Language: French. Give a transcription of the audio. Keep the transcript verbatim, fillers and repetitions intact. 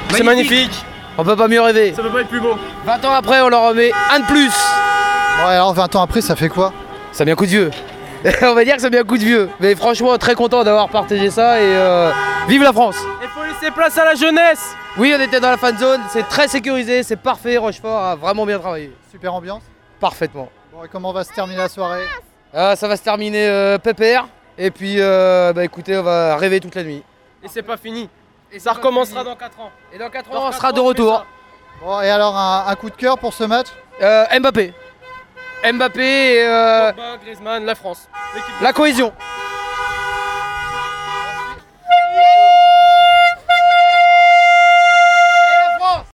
C'est magnifique. On peut pas mieux rêver. Ça peut pas être plus beau. vingt ans après, on leur remet un de plus. Bon, alors vingt ans après, ça fait quoi? Ça met un coup de vieux. On va dire que ça met un coup de vieux. Mais franchement, très content d'avoir partagé ça et euh, vive la France. Il faut laisser place à la jeunesse. Oui, on était dans la fan zone, c'est très sécurisé, c'est parfait. Rochefort a vraiment bien travaillé. Super ambiance. Parfaitement. Bon, et comment va se terminer la soirée? Ah, ça va se terminer euh, pépère. Et puis, euh, bah écoutez, on va rêver toute la nuit. Et c'est pas fini. Et Ça recommencera dans quatre ans. Et dans quatre Dans ans, on quatre sera ans, de on fait retour. ça. Bon, et alors un, un coup de cœur pour ce match? Euh, Mbappé. Mbappé et euh, Pogba, Griezmann, la France. L'équipe de la cohésion.